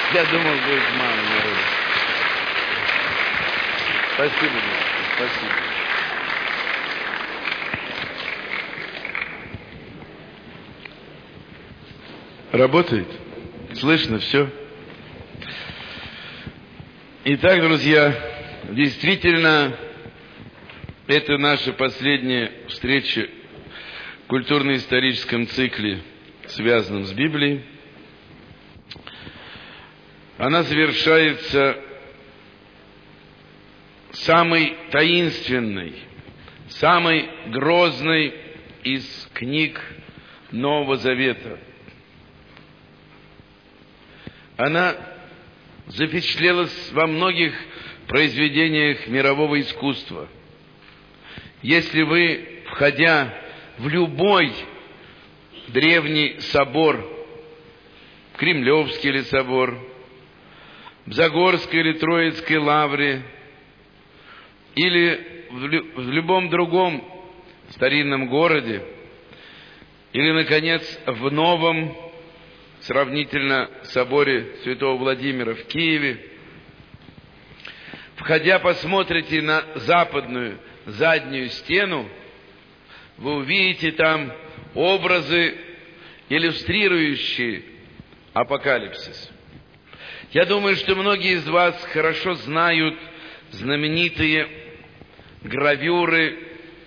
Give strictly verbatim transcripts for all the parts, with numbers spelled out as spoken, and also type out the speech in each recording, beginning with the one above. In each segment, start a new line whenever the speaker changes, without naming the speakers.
Я думал, будет мало народу. Спасибо, спасибо. Работает? Слышно все? Итак, друзья, действительно, это наша последняя встреча в культурно-историческом цикле, связанном с Библией. Она завершается самой таинственной, самой грозной из книг Нового Завета. Она запечатлелась во многих произведениях мирового искусства. Если вы, входя в любой древний собор, Кремлевский или собор, в Загорской или Троицкой лавре, или в любом другом старинном городе, или, наконец, в новом, сравнительно, соборе Святого Владимира в Киеве, входя, посмотрите на западную заднюю стену, вы увидите там образы, иллюстрирующие апокалипсис. Я думаю, что многие из вас хорошо знают знаменитые гравюры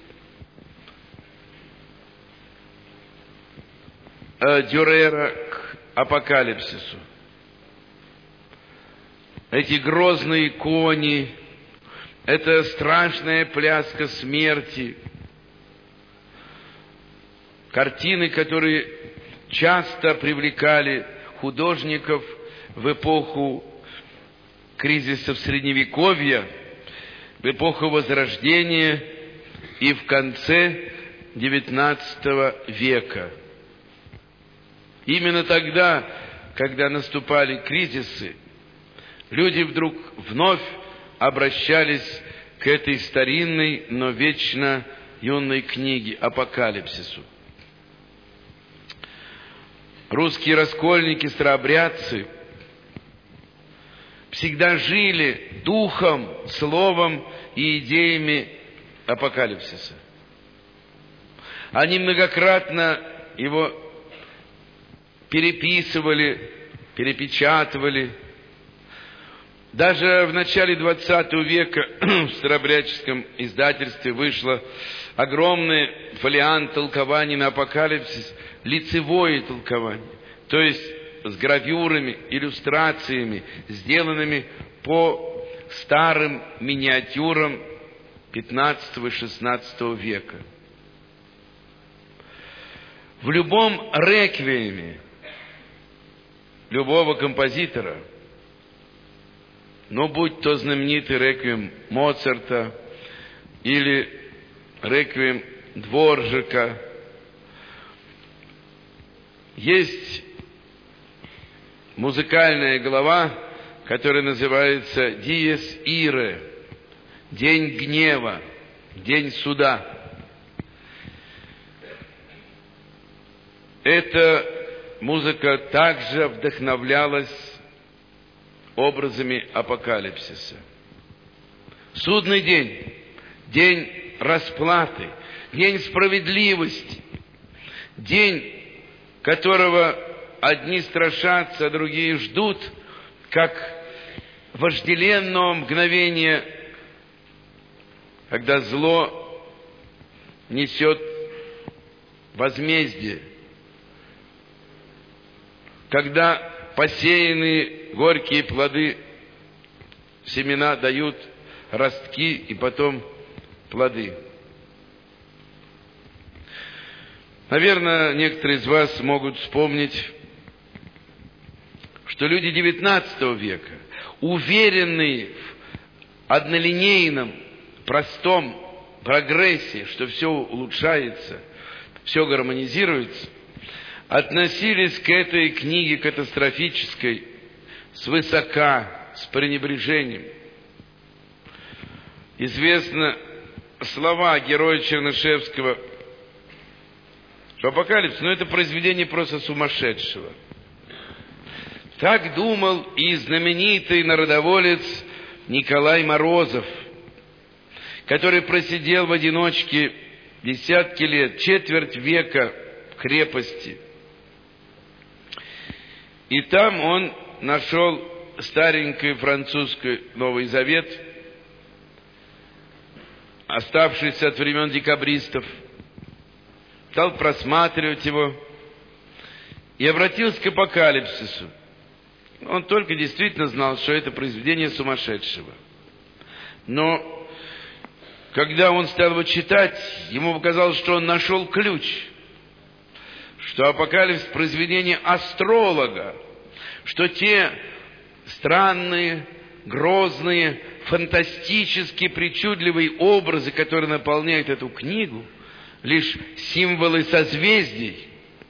Дюрера к апокалипсису. Эти грозные кони, это страшная пляска смерти, картины, которые часто привлекали художников в эпоху кризисов Средневековья, в эпоху Возрождения и в конце девятнадцатого века. Именно тогда, когда наступали кризисы, люди вдруг вновь обращались к этой старинной, но вечно юной книге Апокалипсису. Русские раскольники, старообрядцы всегда жили духом, словом и идеями апокалипсиса. Они многократно его переписывали, перепечатывали. Даже в начале двадцатого века в старообрядческом издательстве вышло огромный фолиант толкований на апокалипсис, лицевое толкование, то есть с гравюрами, иллюстрациями, сделанными по старым миниатюрам пятнадцатого и шестнадцатого века. В любом реквиеме любого композитора, ну, будь то знаменитый реквием Моцарта или реквием Дворжака, есть музыкальная глава, которая называется «Диес Ире», «День гнева», «День суда». Эта музыка также вдохновлялась образами апокалипсиса. Судный день, день расплаты, день справедливости, день, которого одни страшатся, а другие ждут, как вожделенного мгновения, когда зло несет возмездие, когда посеянные горькие плоды, семена дают ростки и потом плоды. Наверное, некоторые из вас могут вспомнить, что люди девятнадцатого века, уверенные в однолинейном, простом прогрессе, что все улучшается, все гармонизируется, относились к этой книге катастрофической свысока, с пренебрежением. Известны слова героя Чернышевского, что апокалипсис, ну, это произведение просто сумасшедшего. Так думал и знаменитый народоволец Николай Морозов, который просидел в одиночке десятки лет, четверть века в крепости. И там он нашел старенький французский Новый Завет, оставшийся от времен декабристов, стал просматривать его и обратился к апокалипсису. Он только действительно знал, что это произведение сумасшедшего. Но когда он стал его читать, ему показалось, что он нашел ключ, что апокалипсис — произведение астролога, что те странные, грозные, фантастически причудливые образы, которые наполняют эту книгу, лишь символы созвездий.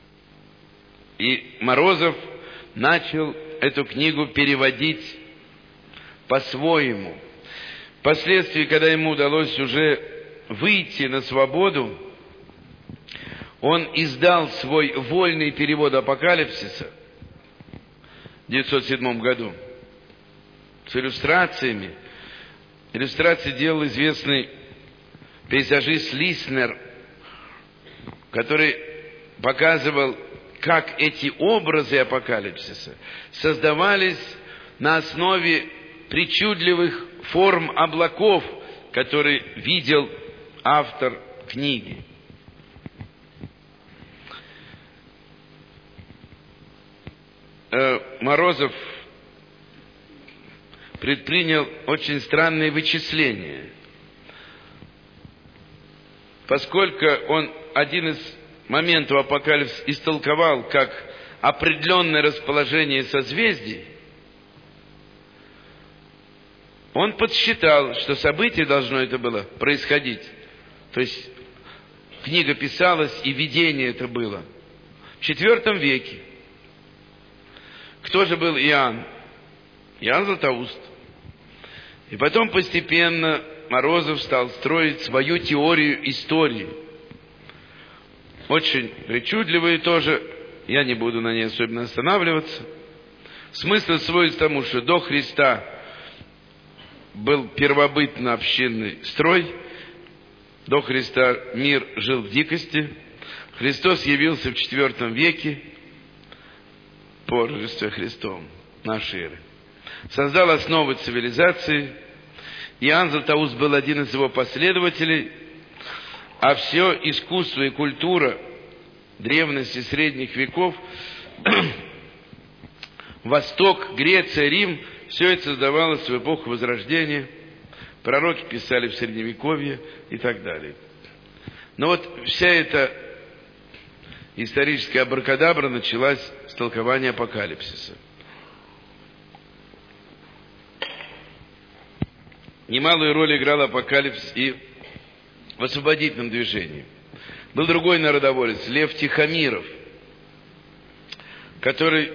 И Морозов начал эту книгу переводить по-своему. Впоследствии, когда ему удалось уже выйти на свободу, он издал свой вольный перевод Апокалипсиса в девятьсот седьмом году с иллюстрациями. Иллюстрации делал известный пейзажист Лиснер, который показывал, как эти образы апокалипсиса создавались на основе причудливых форм облаков, которые видел автор книги. Морозов предпринял очень странные вычисления, поскольку он один из моментов апокалипсиса истолковал как определенное расположение созвездий. Он подсчитал, что событие должно это было происходить. То есть книга писалась, и видение это было в четвертом веке. Кто же был Иоанн? Иоанн Златоуст. И потом постепенно Морозов стал строить свою теорию истории. Очень причудливые тоже, я не буду на ней особенно останавливаться. Смысл сводится к тому, что до Христа был первобытно-общинный строй, до Христа мир жил в дикости, Христос явился в четвертом веке по Рождестве Христовом нашей эры. Создал основы цивилизации. Иоанн Златоуст был один из его последователей, а все искусство и культура древности средних веков, Восток, Греция, Рим, все это создавалось в эпоху Возрождения. Пророки писали в Средневековье и так далее. Но вот вся эта историческая абракадабра началась с толкования апокалипсиса. Немалую роль играл апокалипсис и в освободительном движении. Был другой народоволец, Лев Тихомиров, который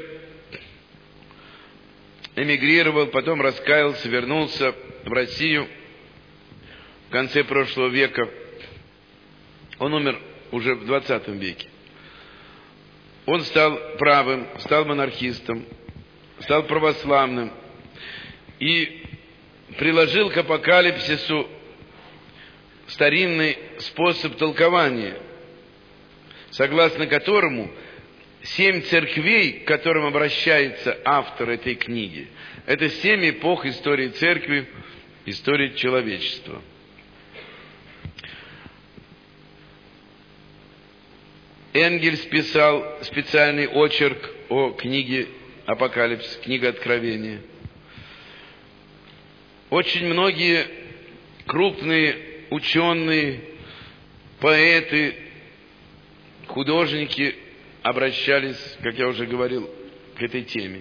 эмигрировал, потом раскаялся, вернулся в Россию в конце прошлого века. Он умер уже в двадцатом веке. Он стал правым, стал монархистом, стал православным и приложил к апокалипсису старинный способ толкования, согласно которому семь церквей, к которым обращается автор этой книги, это семь эпох истории церкви, истории человечества. Энгельс писал специальный очерк о книге Апокалипсис, книга Откровения. Очень многие крупные ученые, поэты, художники обращались, как я уже говорил, к этой теме.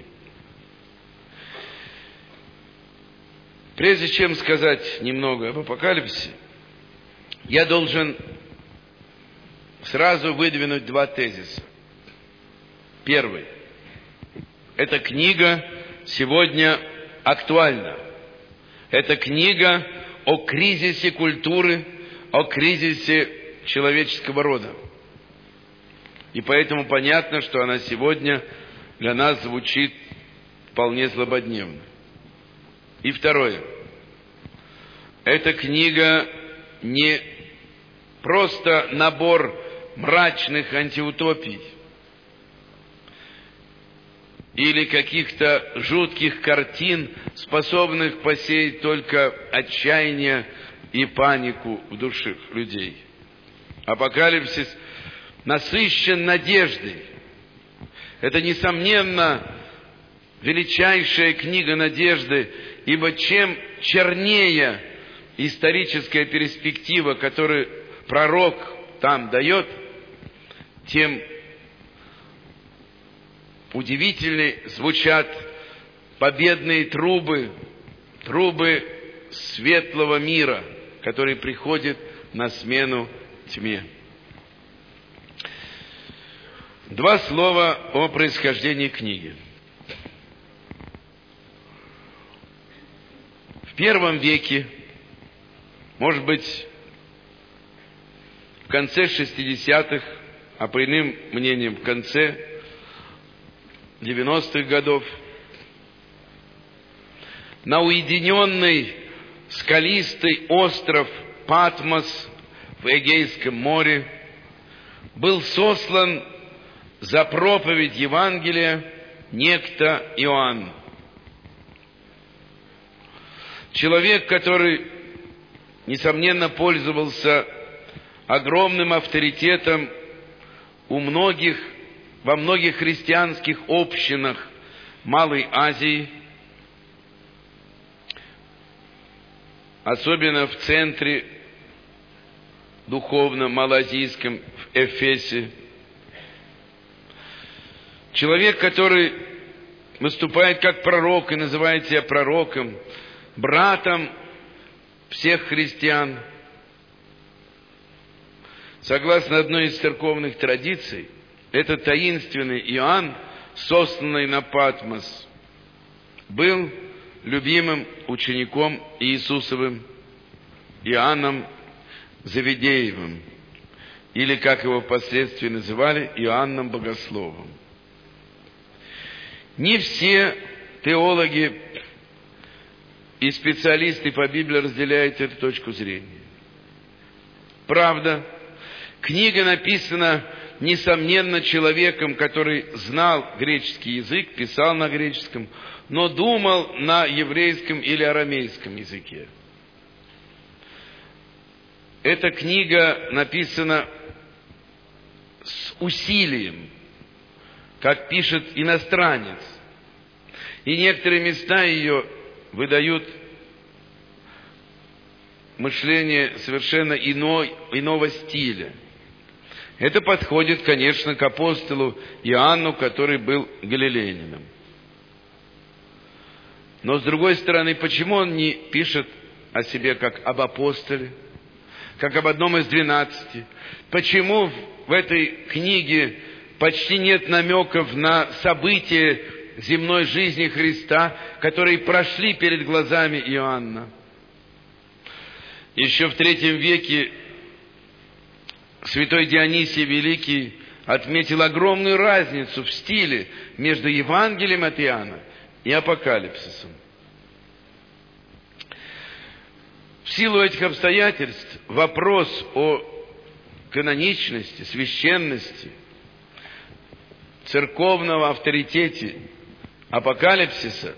Прежде чем сказать немного об апокалипсисе, я должен сразу выдвинуть два тезиса. Первый. Эта книга сегодня актуальна. Это книга о кризисе культуры, о кризисе человеческого рода. И поэтому понятно, что она сегодня для нас звучит вполне злободневна. И второе. Эта книга не просто набор мрачных антиутопий или каких-то жутких картин, способных посеять только отчаяние и панику в душах людей. Апокалипсис насыщен надеждой. Это, несомненно, величайшая книга надежды, ибо чем чернее историческая перспектива, которую пророк там дает, тем удивительнее звучат победные трубы, трубы светлого мира, который приходит на смену тьме. Два слова о происхождении книги. В первом веке, может быть, в конце шестидесятых, а по иным мнениям в конце девяностых годов, на уединенный скалистый остров Патмос в Эгейском море был сослан за проповедь Евангелия некто Иоанн. Человек, который, несомненно, пользовался огромным авторитетом у многих, во многих христианских общинах Малой Азии, особенно в центре духовном малоазийском, в Эфесе. Человек, который выступает как пророк и называет себя пророком, братом всех христиан. Согласно одной из церковных традиций, этот таинственный Иоанн, сосланный на Патмос, был любимым учеником Иисусовым Иоанном Завидеевым, или, как его впоследствии называли, Иоанном Богословом. Не все теологи и специалисты по Библии разделяют эту точку зрения. Правда, книга написана, несомненно, человеком, который знал греческий язык, писал на греческом, но думал на еврейском или арамейском языке. Эта книга написана с усилием, как пишет иностранец. И некоторые места ее выдают мышление совершенно иной, иного стиля. Это подходит, конечно, к апостолу Иоанну, который был галилеянином. Но, с другой стороны, почему он не пишет о себе как об апостоле, как об одном из двенадцати? Почему в этой книге почти нет намеков на события земной жизни Христа, которые прошли перед глазами Иоанна? Еще в третьем веке святой Дионисий Великий отметил огромную разницу в стиле между Евангелием от Иоанна и Апокалипсисом. В силу этих обстоятельств вопрос о каноничности, священности, церковного авторитете Апокалипсиса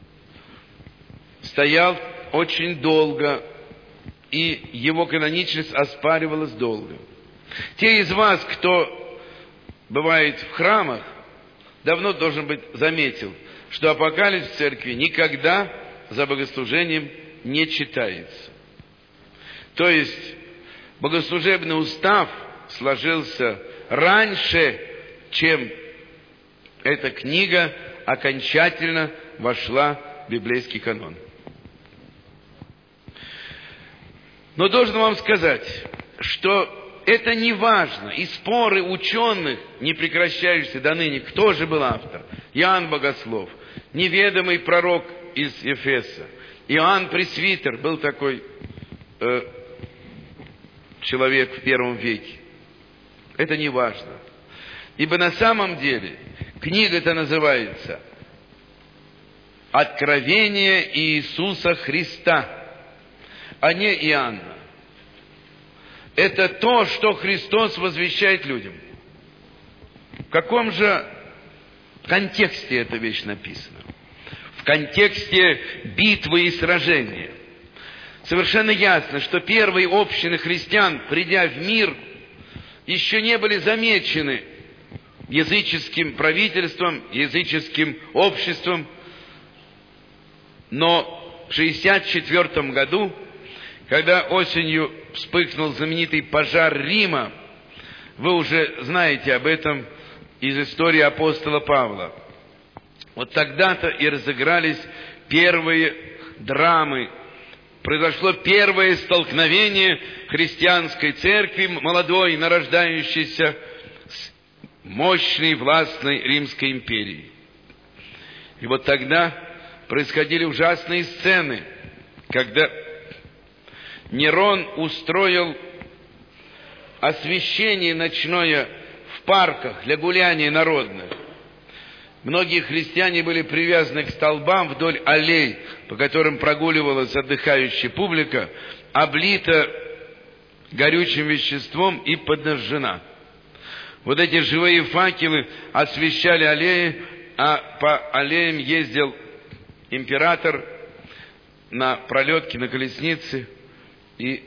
стоял очень долго, и его каноничность оспаривалась долго. Те из вас, кто бывает в храмах, давно, должен быть, заметил, что Апокалипсис в церкви никогда за богослужением не читается. То есть богослужебный устав сложился раньше, чем эта книга окончательно вошла в библейский канон. Но должен вам сказать, что это не важно, и споры ученых, не прекращающиеся до ныне, кто же был автор? Иоанн Богослов, неведомый пророк из Ефеса, Иоанн Пресвитер, был такой э, человек в первом веке. Это не важно. Ибо на самом деле книга-то называется откровение Иисуса Христа, а не Иоанна. Это то, что Христос возвещает людям. В каком же контексте эта вещь написана? В контексте битвы и сражения. Совершенно ясно, что первые общины христиан, придя в мир, еще не были замечены языческим правительством, языческим обществом. Но в шестьдесят четвёртом году, когда осенью вспыхнул знаменитый пожар Рима, вы уже знаете об этом из истории апостола Павла. Вот тогда-то и разыгрались первые драмы. Произошло первое столкновение христианской церкви, молодой, нарождающейся, с мощной, властной Римской империей. И вот тогда происходили ужасные сцены, когда Нерон устроил освещение ночное в парках для гуляний народных. Многие христиане были привязаны к столбам вдоль аллей, по которым прогуливалась отдыхающая публика, облита горючим веществом и подожжена. Вот эти живые факелы освещали аллеи, а по аллеям ездил император на пролетке, на колеснице, и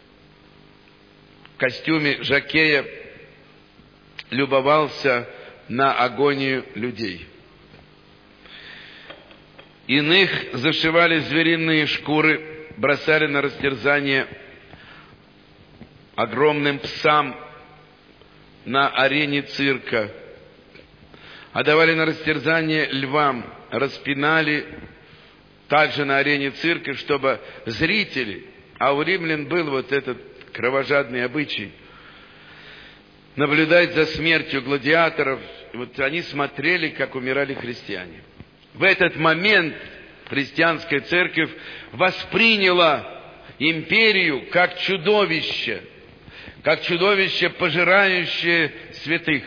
в костюме жокея любовался на агонию людей. Иных зашивали звериные шкуры, бросали на растерзание огромным псам на арене цирка, отдавали на растерзание львам, распинали также на арене цирка, чтобы зрители, а у римлян был вот этот кровожадный обычай, наблюдать за смертью гладиаторов. И вот они смотрели, как умирали христиане. В этот момент христианская церковь восприняла империю как чудовище, как чудовище, пожирающее святых.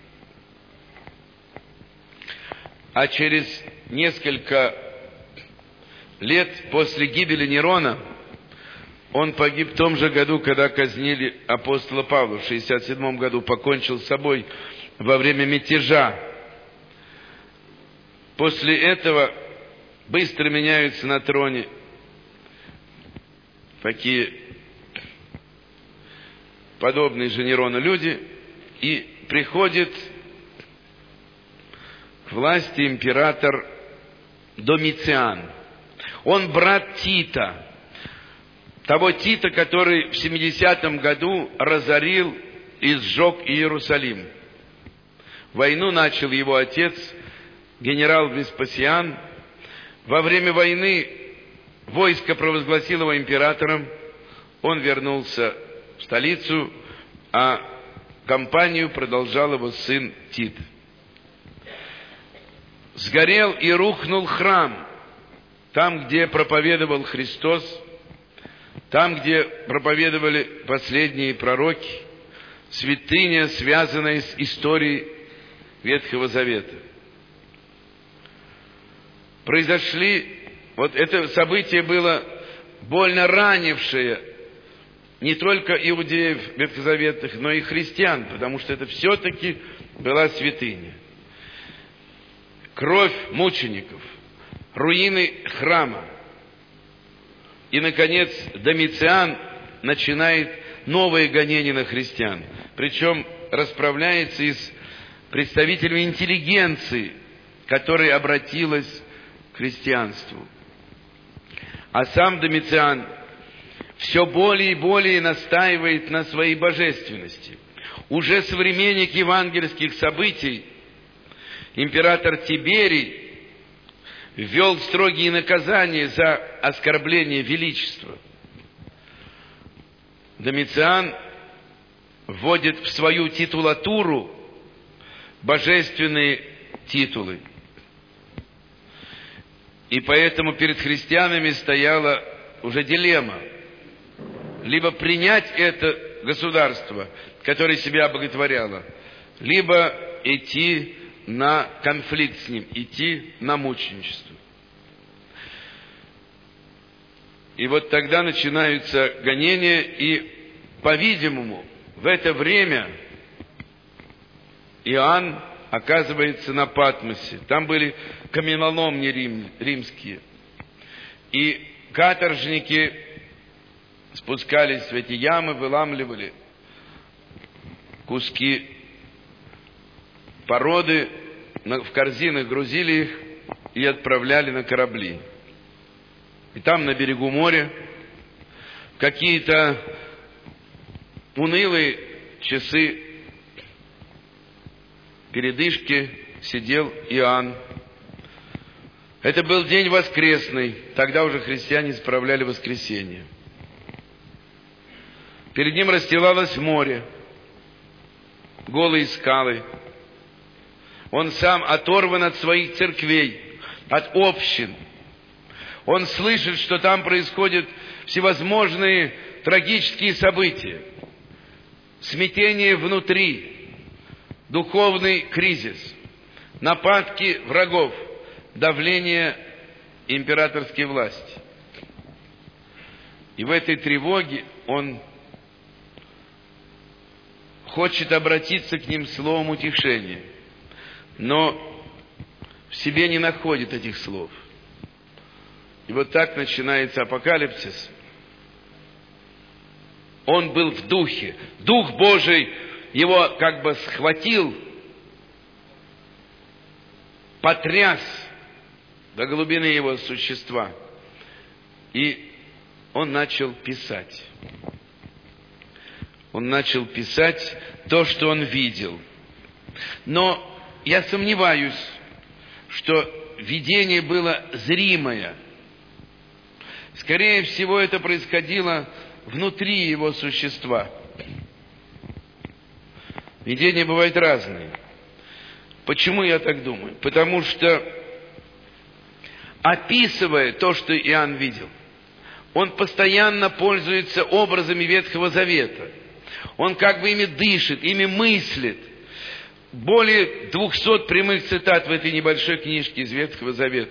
А через несколько лет после гибели Нерона, он погиб в том же году, когда казнили апостола Павла. В шестьдесят седьмом году покончил с собой во время мятежа. После этого быстро меняются на троне такие подобные же Нерону люди, и приходит к власти император Домициан. Он брат Тита, того Тита, который в семидесятом году разорил и сжег Иерусалим. Войну начал его отец, генерал Веспасиан. Во время войны войско провозгласило его императором. Он вернулся в столицу, а кампанию продолжал его сын Тит. Сгорел и рухнул храм, там, где проповедовал Христос, там, где проповедовали последние пророки, святыня, связанная с историей Ветхого Завета. Произошли, вот это событие было больно ранившее не только иудеев ветхозаветных, но и христиан, потому что это все-таки была святыня. Кровь мучеников, руины храма. И, наконец, Домициан начинает новые гонения на христиан. Причем расправляется и с представителями интеллигенции, которая обратилась к христианству. А сам Домициан все более и более настаивает на своей божественности. Уже современник евангельских событий, император Тиберий, ввел строгие наказания за оскорбление величества. Домициан вводит в свою титулатуру божественные титулы. И поэтому перед христианами стояла уже дилемма. Либо принять это государство, которое себя обоготворяло, либо идти на конфликт с ним, идти на мученичество. И вот тогда начинаются гонения, и, по-видимому, в это время Иоанн оказывается на Патмосе. Там были каменоломни рим, римские. И каторжники спускались в эти ямы, выламливали куски породы, в корзинах грузили их и отправляли на корабли. И там, на берегу моря, в какие-то унылые часы передышки сидел Иоанн. Это был день воскресный, тогда уже христиане справляли воскресенье. Перед ним расстилалось море, голые скалы. Он сам оторван от своих церквей, от общин. Он слышит, что там происходят всевозможные трагические события, смятение внутри, духовный кризис, нападки врагов, давление императорской власти. И в этой тревоге он хочет обратиться к ним словом утешения, но в себе не находит этих слов. И вот так начинается апокалипсис. Он был в духе. Дух Божий его как бы схватил, потряс до глубины его существа. И он начал писать. Он начал писать то, что он видел. Но я сомневаюсь, что видение было зримое. Скорее всего, это происходило внутри его существа. Видения бывают разные. Почему я так думаю? Потому что, описывая то, что Иоанн видел, он постоянно пользуется образами Ветхого Завета. Он как бы ими дышит, ими мыслит. Более двухсот прямых цитат в этой небольшой книжке из Ветхого Завета.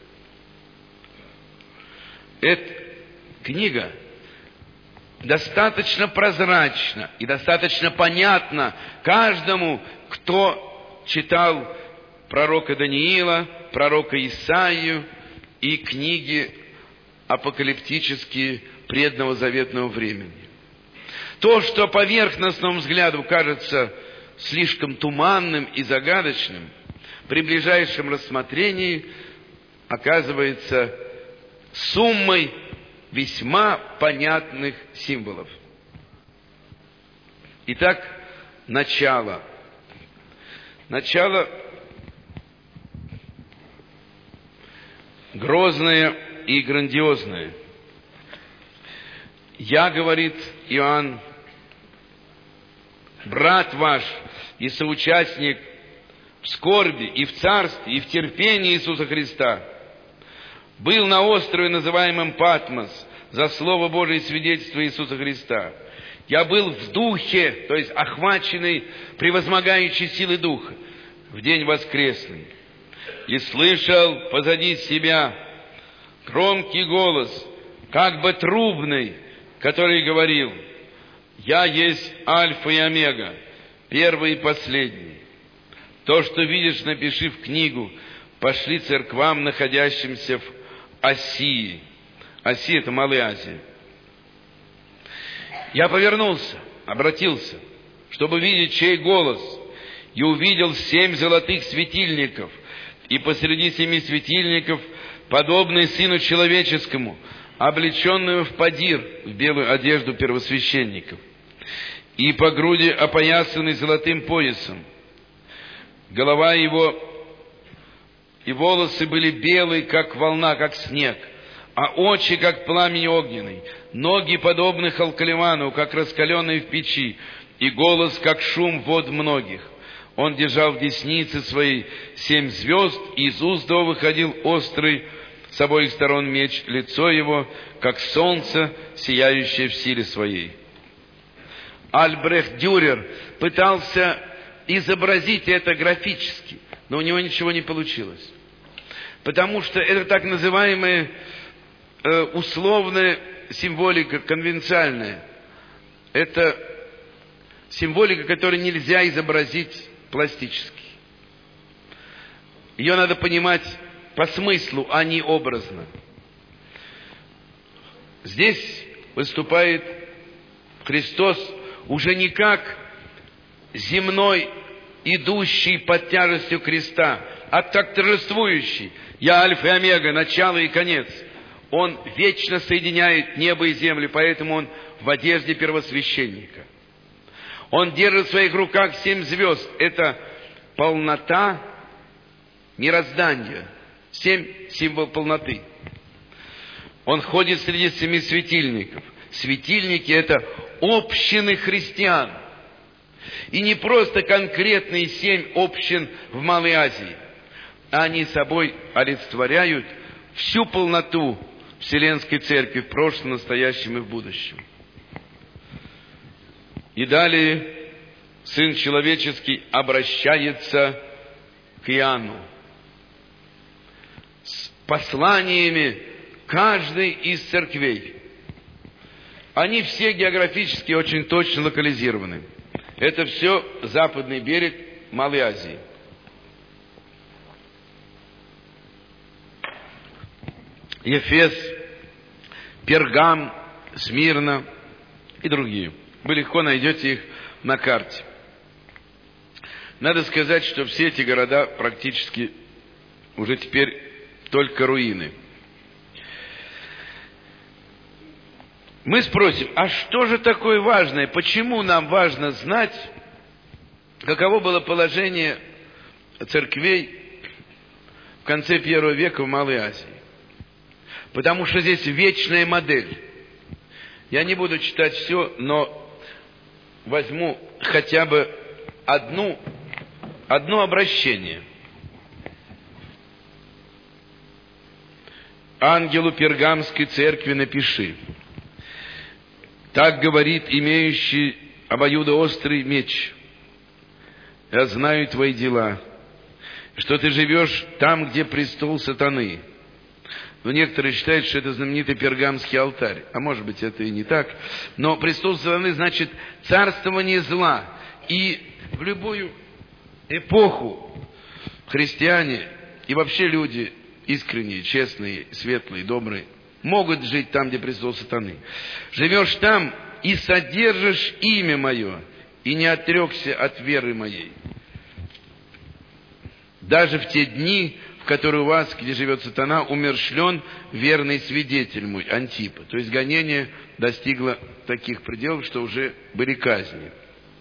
Эта книга достаточно прозрачна и достаточно понятна каждому, кто читал пророка Даниила, пророка Исаию и книги апокалиптические предного заветного времени. То, что поверхностному взгляду кажется слишком туманным и загадочным, при ближайшем рассмотрении оказывается суммой весьма понятных символов. Итак, начало. Начало грозное и грандиозное. Я, говорит Иоанн, брат ваш и соучастник в скорби и в царстве и в терпении Иисуса Христа, был на острове, называемом Патмос, за Слово Божие и свидетельство Иисуса Христа. Я был в духе, то есть охваченный превозмогающей силой духа, в день воскресный, и слышал позади себя громкий голос, как бы трубный, который говорил: «Я есть Альфа и Омега, первый и последний. То, что видишь, напиши в книгу, пошли церквам, находящимся в Асии». Асия — это Малая Азия. Я повернулся, обратился, чтобы видеть, чей голос, и увидел семь золотых светильников, и посреди семи светильников, подобный Сыну Человеческому, облеченную в подир, в белую одежду первосвященников, и по груди опоясанный золотым поясом. Голова его и волосы были белые, как волна, как снег, а очи, как пламень огненный, ноги, подобны халкаливану, как раскаленные в печи, и голос, как шум вод многих. Он держал в деснице своей семь звезд, и из уст его выходил острый с обоих сторон меч, лицо его, как солнце, сияющее в силе своей. Альбрехт Дюрер пытался изобразить это графически, но у него ничего не получилось. Потому что это так называемое э, условная символика, конвенциальная. Это символика, которую нельзя изобразить пластически. Ее надо понимать по смыслу, а не образно. Здесь выступает Христос уже не как земной, идущий под тяжестью креста, а как торжествующий. Я Альфа и Омега, начало и конец. Он вечно соединяет небо и землю, поэтому он в одежде первосвященника. Он держит в своих руках семь звезд. Это полнота мироздания. Семь — символ полноты. Он ходит среди семи светильников. Светильники — это общины христиан. И не просто конкретные семь общин в Малой Азии. Они собой олицетворяют всю полноту Вселенской Церкви в прошлом, настоящем и в будущем. И далее Сын Человеческий обращается к Иоанну с посланиями каждой из церквей. Они все географически очень точно локализированы. Это все западный берег Малой Азии. Ефес, Пергам, Смирна и другие. Вы легко найдете их на карте. Надо сказать, что все эти города практически уже теперь только руины. Мы спросим, а что же такое важное? Почему нам важно знать, каково было положение церквей в конце первого века в Малой Азии? Потому что здесь вечная модель. Я не буду читать все, но возьму хотя бы одну, одно обращение. Ангелу Пергамской церкви напиши. Так говорит имеющий обоюдоострый меч. Я знаю твои дела, что ты живешь там, где престол сатаны. Но некоторые считают, что это знаменитый Пергамский алтарь. А может быть, это и не так. Но престол сатаны значит царствование зла. И в любую эпоху христиане и вообще люди искренние, честные, светлые, добрые могут жить там, где престол сатаны. Живешь там и содержишь имя мое, и не отрекся от веры моей. Даже в те дни, в которые у вас, где живет сатана, умерщвлен верный свидетель мой, Антипа. То есть гонение достигло таких пределов, что уже были казни.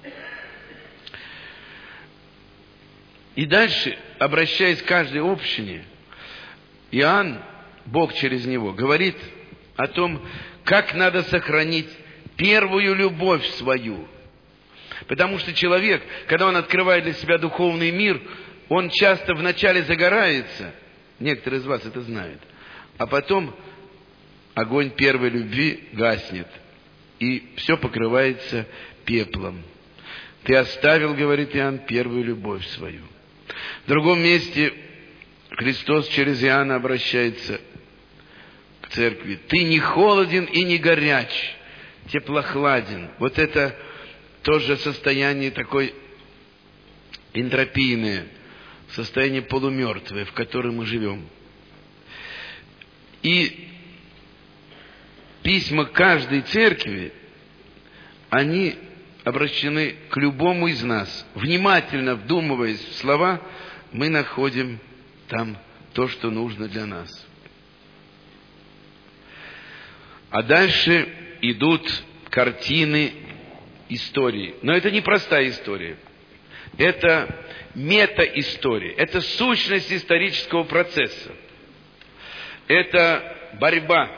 И дальше, обращаясь к каждой общине, Иоанн, Бог через него, говорит о том, как надо сохранить первую любовь свою. Потому что человек, когда он открывает для себя духовный мир, он часто вначале загорается, некоторые из вас это знают, а потом огонь первой любви гаснет, и все покрывается пеплом. Ты оставил, говорит Иоанн, первую любовь свою. В другом месте Христос через Иоанна обращается к церкви. Ты не холоден и не горяч, теплохладен. Вот это тоже состояние такое энтропийное, состояние полумертвое, в котором мы живем. И письма каждой церкви, они обращены к любому из нас. Внимательно вдумываясь в слова, мы находим там то, что нужно для нас. А дальше идут картины истории. Но это не простая история. Это мета-история. Это сущность исторического процесса. Это борьба.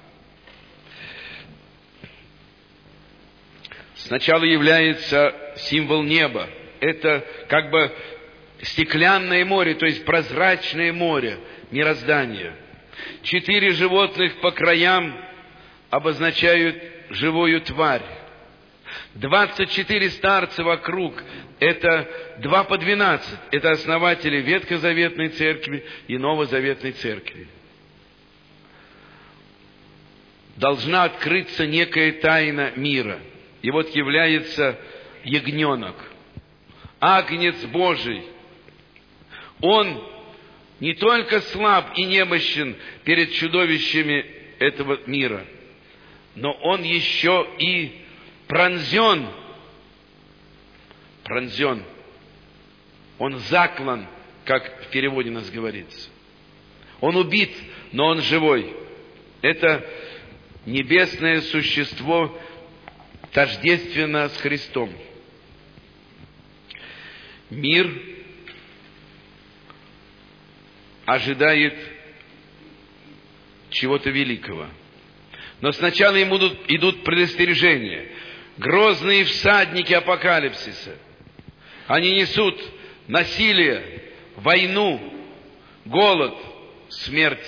Сначала является символ неба. Это как бы стеклянное море, то есть прозрачное море мироздания. Четыре животных по краям обозначают живую тварь. Двадцать четыре старца вокруг – это два по двенадцать. Это основатели Ветхозаветной церкви и Новозаветной церкви. должна открыться некая тайна мира. И вот является ягненок, Агнец Божий. Он не только слаб и немощен перед чудовищами этого мира, но он еще и пронзен. Пронзен. Он заклан, как в переводе нас говорится. Он убит, но он живой. Это небесное существо тождественно с Христом. Мир ожидает чего-то великого. Но сначала ему идут, идут предостережения. Грозные всадники апокалипсиса. Они несут насилие, войну, голод, смерть.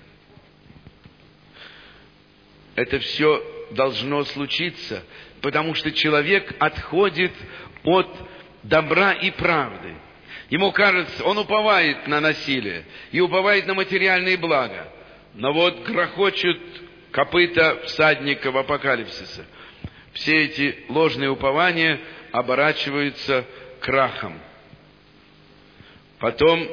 Это все должно случиться, потому что человек отходит от добра и правды. Ему кажется, он уповает на насилие и уповает на материальные блага. Но вот грохочут копыта всадников апокалипсиса. Все эти ложные упования оборачиваются крахом. Потом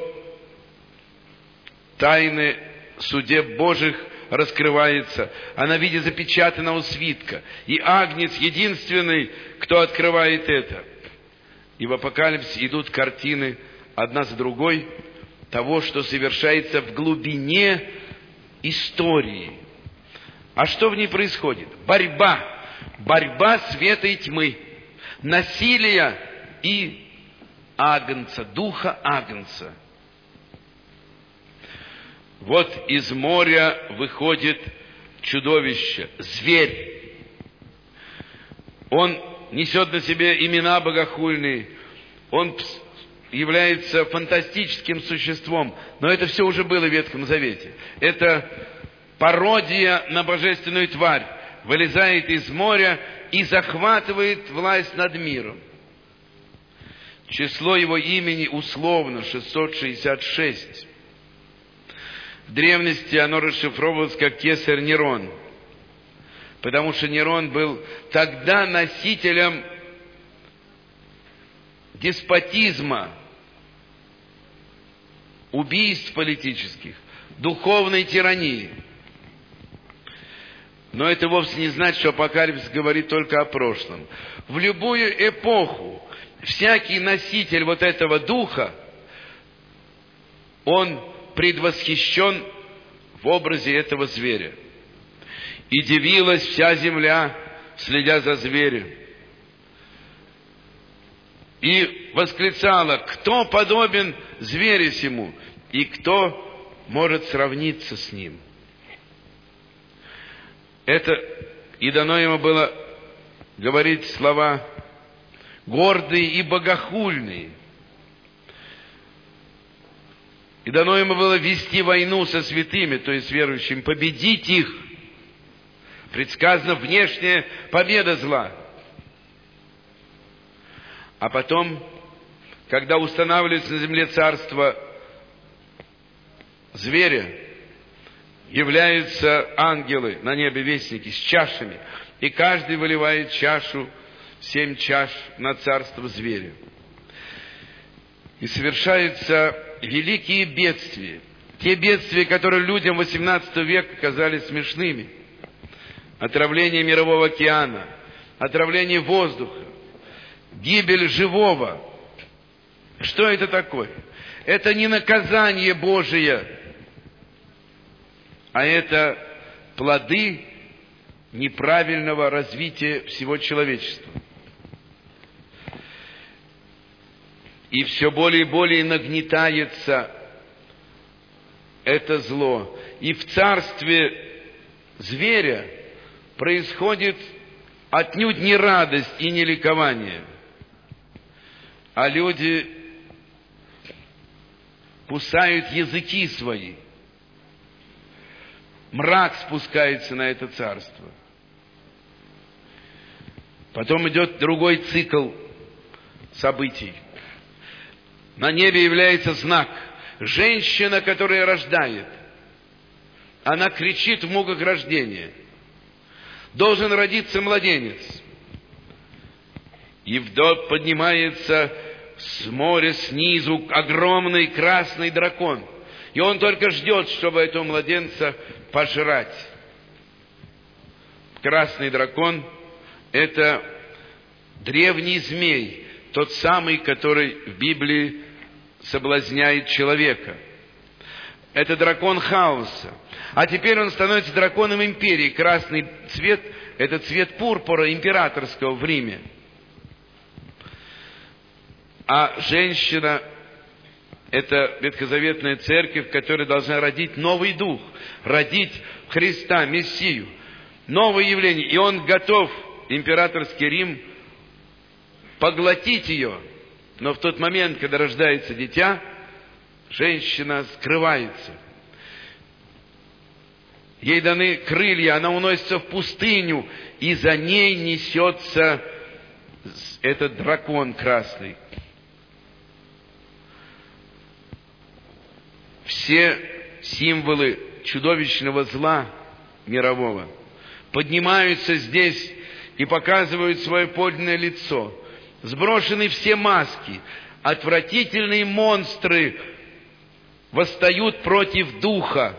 тайны судеб Божьих раскрывается, она в виде запечатанного свитка. И Агнец единственный, кто открывает это. И в апокалипсисе идут картины одна за другой того, что совершается в глубине истории. А что в ней происходит? Борьба. Борьба света и тьмы. Насилие и Агнца, духа Агнца. Вот из моря выходит чудовище, зверь. Он несет на себе имена богохульные. Он является фантастическим существом. Но это все уже было в Ветхом Завете. Это пародия на божественную тварь. Вылезает из моря и захватывает власть над миром. Число его имени условно шестьсот шестьдесят шесть. В древности оно расшифровывалось как Кесарь Нерон, потому что Нерон был тогда носителем деспотизма, убийств политических, духовной тирании. Но это вовсе не значит, что апокалипсис говорит только о прошлом. В любую эпоху всякий носитель вот этого духа, он предвосхищен в образе этого зверя. И дивилась вся земля, следя за зверем. И восклицала: кто подобен зверю сему, и кто может сравниться с ним? Это и дано ему было говорить слова гордые и богохульные. И дано ему было вести войну со святыми, то есть верующими, победить их. Предсказана внешняя победа зла. А потом, когда устанавливается на земле царство зверя, являются ангелы на небе, вестники, с чашами. И каждый выливает чашу, семь чаш на царство зверя. И совершаются великие бедствия. Те бедствия, которые людям восемнадцатого века казались смешными. Отравление мирового океана, отравление воздуха, гибель живого. Что это такое? Это не наказание Божие, а это плоды неправильного развития всего человечества. И все более и более нагнетается это зло. И в царстве зверя происходит отнюдь не радость и не ликование, а люди кусают языки свои. Мрак спускается на это царство. Потом идет другой цикл событий. На небе является знак. Женщина, которая рождает, она кричит в муках рождения. Должен родиться младенец. И вдруг поднимается с моря снизу огромный красный дракон. И он только ждет, чтобы этого младенца пожрать. Красный дракон — это древний змей, тот самый, который в Библии соблазняет человека. Это дракон хаоса. А теперь он становится драконом империи. Красный цвет — это цвет пурпура императорского в Риме. А женщина — это ветхозаветная церковь, которая должна родить новый дух, родить Христа, Мессию, новое явление. И он готов, императорский Рим, поглотить ее. Но в тот момент, когда рождается дитя, женщина скрывается. Ей даны крылья, она уносится в пустыню, и за ней несется этот дракон красный. Все символы чудовищного зла мирового поднимаются здесь и показывают свое подлинное лицо. Сброшены все маски, отвратительные монстры восстают против духа.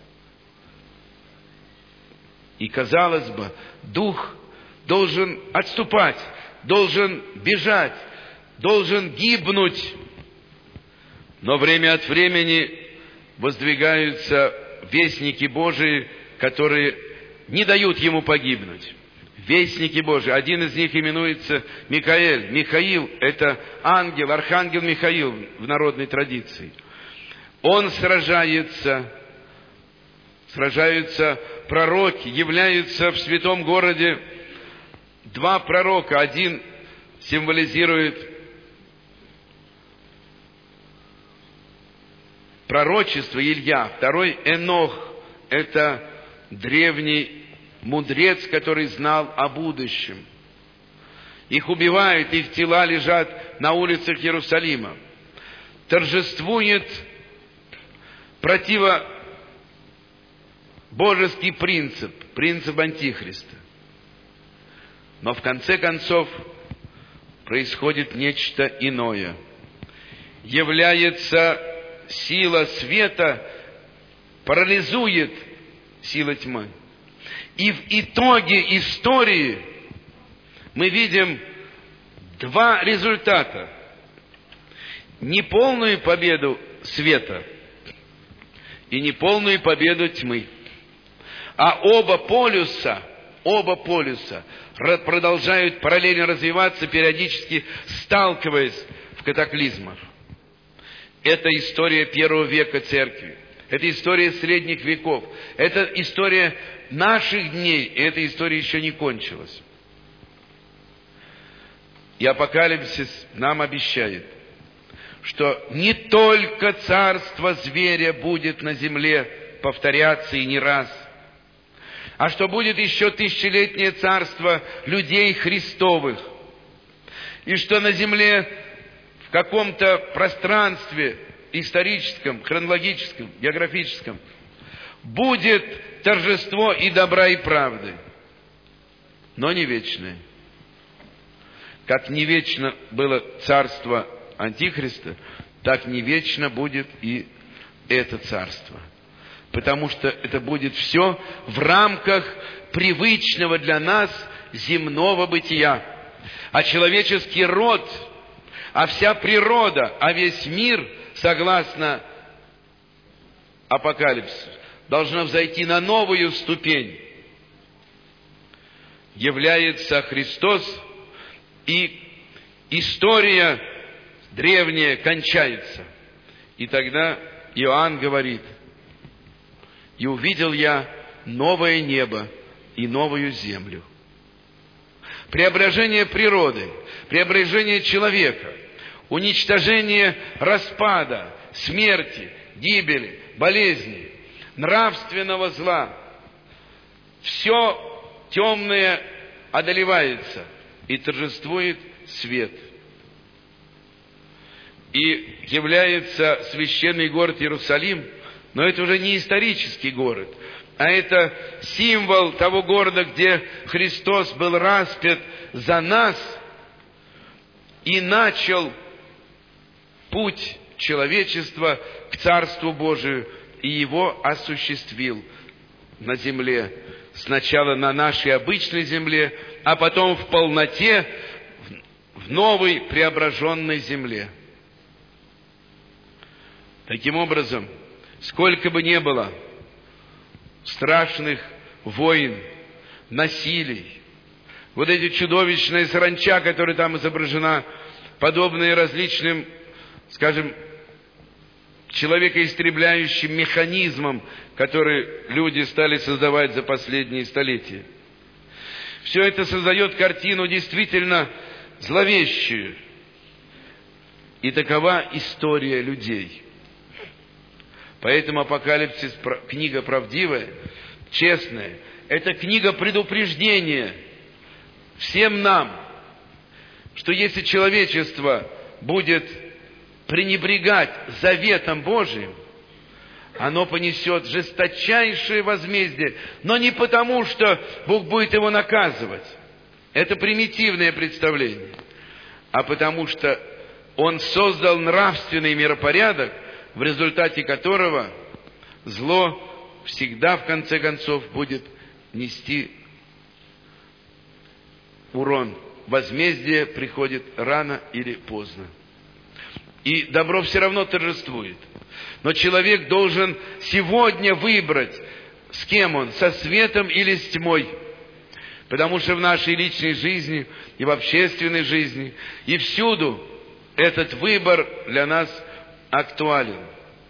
И, казалось бы, дух должен отступать, должен бежать, должен гибнуть. Но время от времени воздвигаются вестники Божии, которые не дают ему погибнуть. Вестники Божии. Один из них именуется Михаил. Михаил — это ангел, архангел Михаил в народной традиции. Он сражается, сражаются пророки, являются в святом городе два пророка. Один символизирует пророчество Илья, второй Энох. Это древний мудрец, который знал о будущем. Их убивают, их тела лежат на улицах Иерусалима. Торжествует противобожеский принцип, принцип Антихриста. Но в конце концов происходит нечто иное. Является сила света, парализует сила тьмы. И в итоге истории мы видим два результата. Неполную победу света и неполную победу тьмы. А оба полюса, оба полюса продолжают параллельно развиваться, периодически сталкиваясь в катаклизмах. Это история первого века церкви. Это история средних веков. Это история наших дней. И эта история еще не кончилась. И апокалипсис нам обещает, что не только царство зверя будет на земле повторяться и не раз, а что будет еще тысячелетнее царство людей Христовых. И что на земле в каком-то пространстве историческом, хронологическом, географическом будет торжество и добра, и правды, но не вечное. Как не вечно было царство Антихриста, так не вечно будет и это царство. Потому что это будет все в рамках привычного для нас земного бытия. А человеческий род, а вся природа, а весь мир, согласно апокалипсису, должна взойти на новую ступень. Является Христос, и история древняя кончается. И тогда Иоанн говорит: «И увидел я новое небо и новую землю». Преображение природы, преображение человека, уничтожение распада, смерти, гибели, болезни, нравственного зла. Все темное одолевается, и торжествует свет. И является священный город Иерусалим Но это уже не исторический город, а это символ того города, где Христос был распят за нас и начал путь человечества к Царству Божию, и его осуществил на земле. Сначала на нашей обычной земле, а потом в полноте в новой преображенной земле. Таким образом, сколько бы ни было страшных войн, насилий, вот эти чудовищная саранча, которая там изображена, подобные различным, скажем, человекоистребляющим механизмам, которые люди стали создавать за последние столетия. Все это создает картину действительно зловещую. И такова история людей. Поэтому Апокалипсис, книга правдивая, честная, это книга предупреждения всем нам, что если человечество будет пренебрегать заветом Божиим, оно понесет жесточайшее возмездие, но не потому, что Бог будет его наказывать. Это примитивное представление. А потому что Он создал нравственный миропорядок, в результате которого зло всегда, в конце концов, будет нести урон. Возмездие приходит рано или поздно. И добро все равно торжествует. Но человек должен сегодня выбрать, с кем он, со светом или с тьмой. Потому что в нашей личной жизни и в общественной жизни, и всюду этот выбор для нас актуален.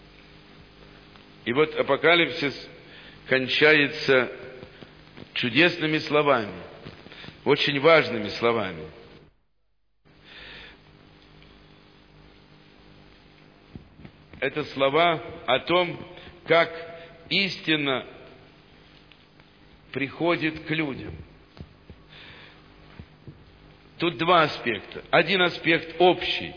И вот Апокалипсис кончается чудесными словами, очень важными словами. Это слова о том, как истина приходит к людям. Тут два аспекта. Один аспект общий.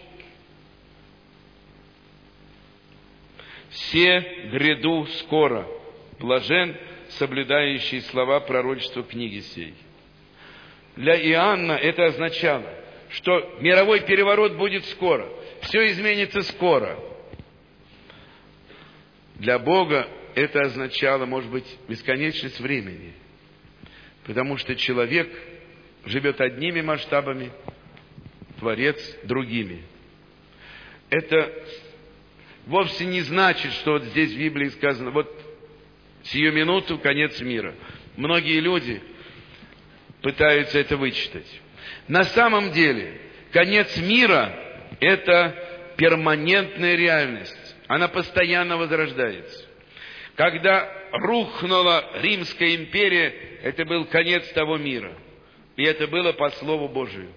«Все гряду скоро, блажен, соблюдающий слова пророчества книги сей». Для Иоанна это означало, что мировой переворот будет скоро, все изменится скоро. Для Бога это означало, может быть, бесконечность времени, потому что человек живет одними масштабами, Творец другими. Это вовсе не значит, что вот здесь в Библии сказано, вот сию минуту конец мира. Многие люди пытаются это вычитать. На самом деле, конец мира – это перманентная реальность. Она постоянно возрождается. Когда рухнула Римская империя, это был конец того мира. И это было по Слову Божию.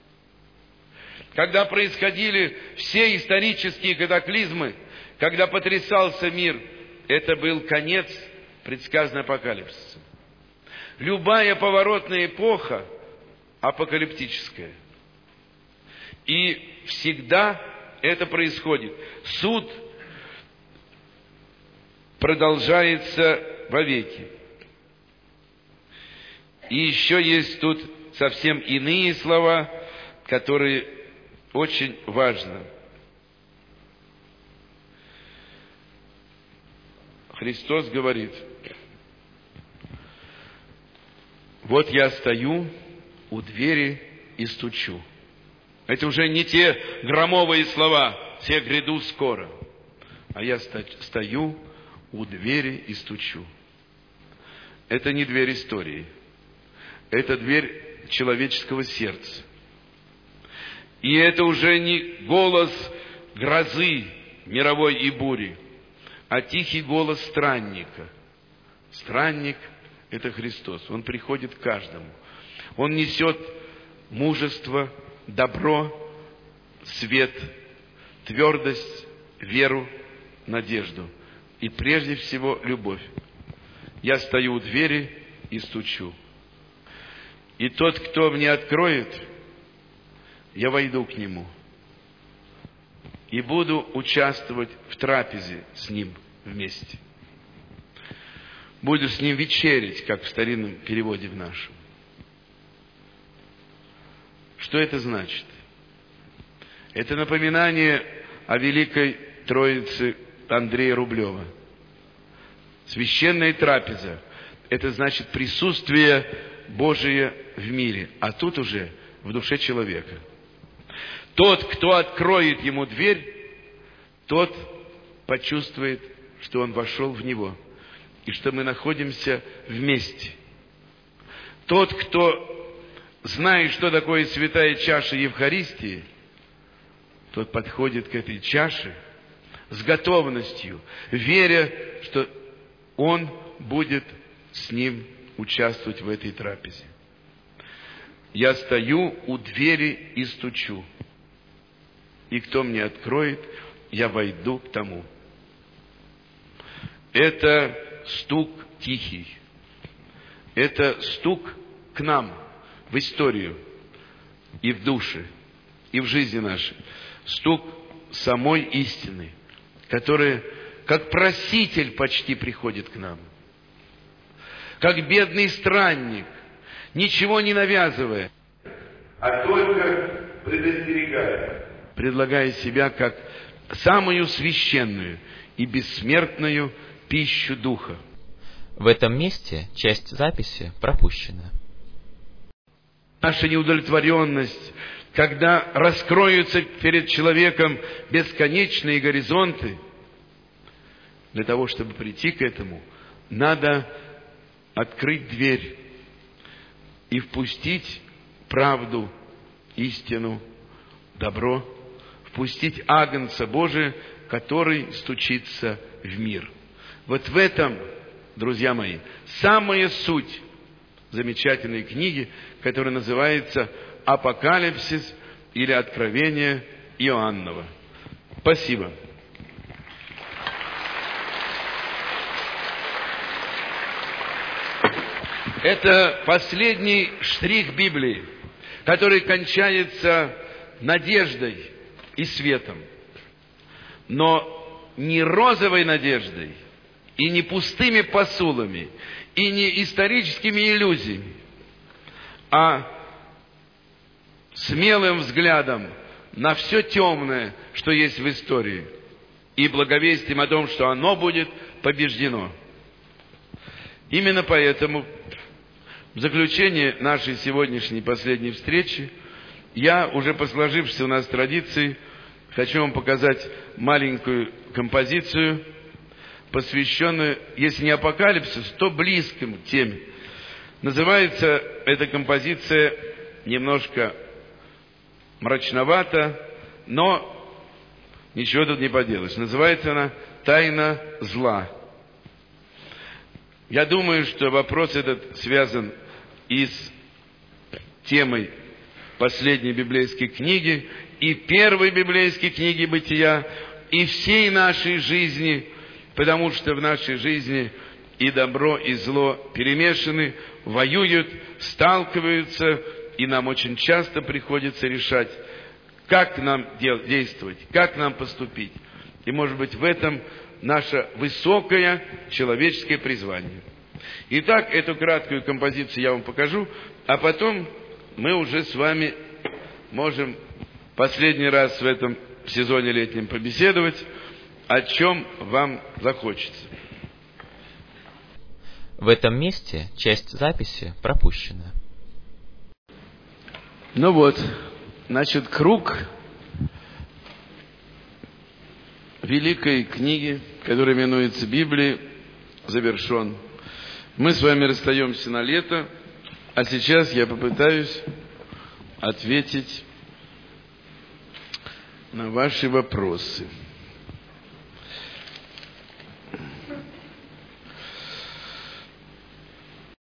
Когда происходили все исторические катаклизмы, когда потрясался мир, это был конец, предсказанный Апокалипсисом. Любая поворотная эпоха апокалиптическая. И всегда это происходит. Суд продолжается вовеки. И еще есть тут совсем иные слова, которые очень важны. Христос говорит: вот я стою у двери и стучу. Это уже не те громовые слова, все гряду скоро. А я стою у двери и стучу. Это не дверь истории. Это дверь человеческого сердца. И это уже не голос грозы мировой и бури, а тихий голос странника. Странник – это Христос. Он приходит к каждому. Он несет мужество, добро, свет, твердость, веру, надежду. И прежде всего любовь. Я стою у двери и стучу. И тот, кто мне откроет, я войду к нему и буду участвовать в трапезе с ним вместе. Будешь с ним вечерить, как в старинном переводе в нашем. Что это значит? Это напоминание о великой Троице Андрея Рублева. Священная трапеза – это значит присутствие Божие в мире, а тут уже в душе человека. Тот, кто откроет ему дверь, тот почувствует, что он вошел в него, и что мы находимся вместе. Тот, кто знает, что такое святая чаша Евхаристии, тот подходит к этой чаше с готовностью, веря, что он будет с ним участвовать в этой трапезе. Я стою у двери и стучу, и кто мне откроет, я войду к тому. Это стук тихий, это стук к нам, в историю, и в душе, и в жизни нашей. Стук самой истины, которая, как проситель, почти приходит к нам. Как бедный странник, ничего не навязывая, а только предостерегая, предлагая себя как самую священную и бессмертную пищу Духа.
В этом месте часть записи пропущена.
Наша неудовлетворенность, когда раскроются перед человеком бесконечные горизонты, для того, чтобы прийти к этому, надо открыть дверь и впустить правду, истину, добро, впустить Агнца Божия, который стучится в мир. Вот в этом, друзья мои, самая суть замечательной книги, которая называется «Апокалипсис» или «Откровение Иоаннова». Спасибо. Это последний штрих Библии, который кончается надеждой и светом. Но не розовой надеждой, и не пустыми посулами, и не историческими иллюзиями, а смелым взглядом на все темное, что есть в истории, и благовестием о том, что оно будет побеждено. Именно поэтому в заключение нашей сегодняшней последней встречи я, уже по сложившейся у нас традиции, хочу вам показать маленькую композицию, посвященную, если не апокалипсису, то близкому теме. Называется эта композиция немножко мрачновато, но ничего тут не поделаешь. Называется она «Тайна зла». Я думаю, что вопрос этот связан и с темой последней библейской книги, и первой библейской книги «Бытия», и всей нашей жизни, потому что в нашей жизни и добро, и зло перемешаны, воюют, сталкиваются, и нам очень часто приходится решать, как нам действовать, как нам поступить. И, может быть, в этом наше высокое человеческое призвание. Итак, эту краткую композицию я вам покажу, а потом мы уже с вами можем последний раз в этом сезоне летнем побеседовать, о чем вам захочется.
В этом месте часть записи пропущена.
Ну вот, значит, круг великой книги, которая именуется Библия, завершен. Мы с вами расстаемся на лето, а сейчас я попытаюсь ответить на ваши вопросы.